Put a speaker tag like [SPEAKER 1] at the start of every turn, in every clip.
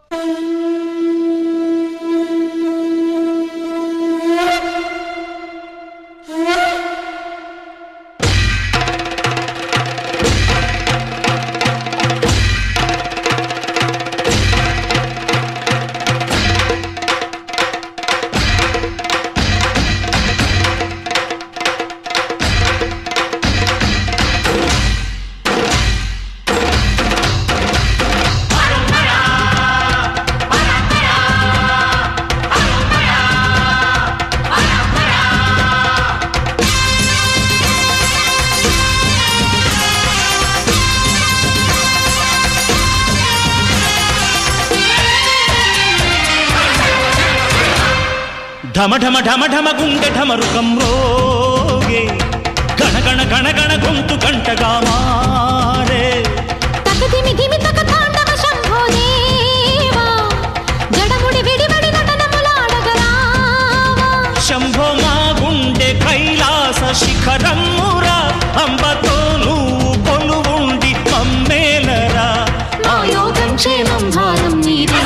[SPEAKER 1] ఢమ ఢమ ఢమ ఢమ గుండె ఢమరుకం రోగే గణ గణ గణ గణ గొంతు గంటగా మారే
[SPEAKER 2] తకదిమి దిమి తక తాండవ శంభో దేవా జడముడి విడివడి నటనములాడగరావా
[SPEAKER 1] శంభో మా గుండె కైలాస శిఖరమ్మురా అంబతో నువ్వు కొలువుండి మమ్మేలరా
[SPEAKER 2] మా యోగం క్షేమం భారం నీదే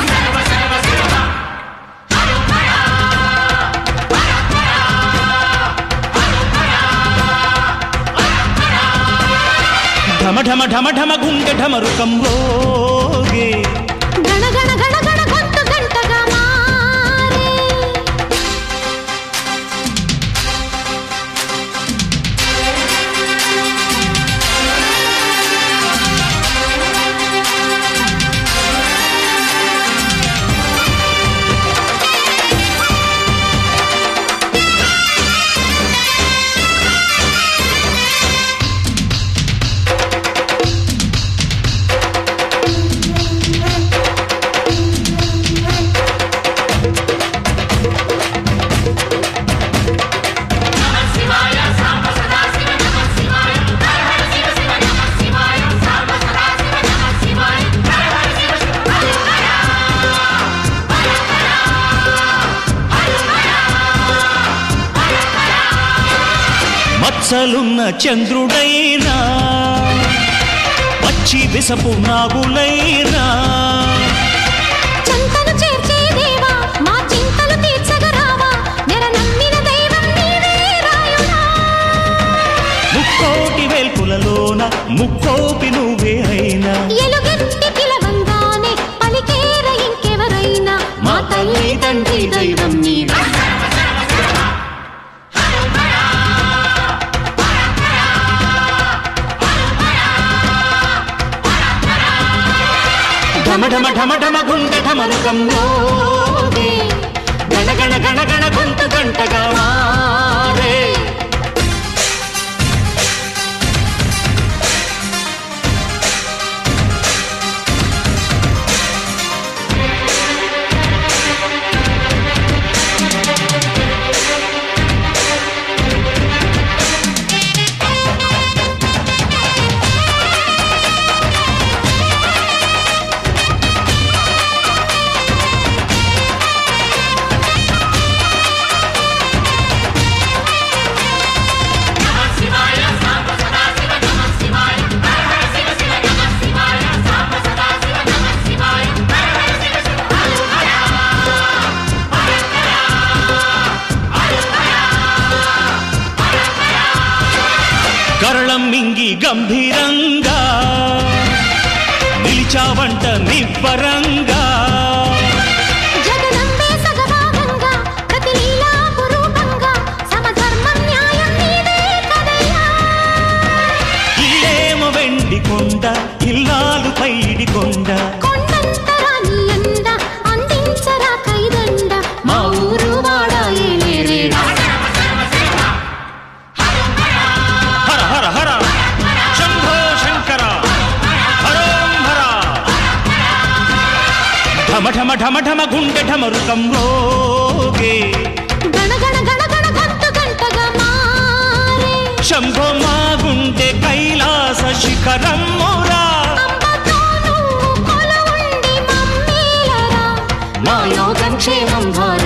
[SPEAKER 1] ఢమ ఢమ ఢమ ఢమ గుండె ఢమరుకం రోగే
[SPEAKER 2] గణ గణ గణ గణ గొంతు గంటగా మారే
[SPEAKER 1] మచ్చలున్న చంద్రుడైనా పచ్చి విసపు నాగులైనా
[SPEAKER 2] చంతను చేర్చే దేవా మా చింతలు తీర్చగరావా నెర నమ్మిన దైవం నీవే రాయుడా
[SPEAKER 1] ముక్కోటి వేల్పులలోన ముక్కోపి నువ్వే అయినా
[SPEAKER 2] ఎలుగెత్తి పిలవంగానే పలికేర ఇంకెవరైనా మా తల్లి తండ్రి దైవం నీవే
[SPEAKER 1] ఢమ ఢమ ఢమ ఢమ గుండె ఢమరుకం రోగే గణ గణ గణ గణ గొంతు గంటగా మారే కరళం మింగి గంభీరంగా నిలిచావంట నిబ్బరంగా
[SPEAKER 2] జగదంబే సగభాగంగా ప్రతి లీలాపురూపంగా సమధర్మం న్యాయం నీవే కదయ్యా
[SPEAKER 1] ఇల్లేమ వెండి కొండ ఇల్లాలు పైడి కొండ
[SPEAKER 2] కొండంతరా నీ అండ అందించరా కైదండ మా ఊరు వాడ ఏలేరేడా
[SPEAKER 1] హర హర హర శంభో శంకర హరోం హర ఢమ ఢమ ఢమ ఢమ గుండె ఢమరుకం రోగే
[SPEAKER 2] గణ గణ గణ గణ గొంతు గంటగా మారే
[SPEAKER 1] శంభో మా గుండె కైలాస శిఖరమ్మురా
[SPEAKER 2] అంబతో నువ్వు కొలువుండి మమ్మేలరా మా యోగం క్షేమం భారం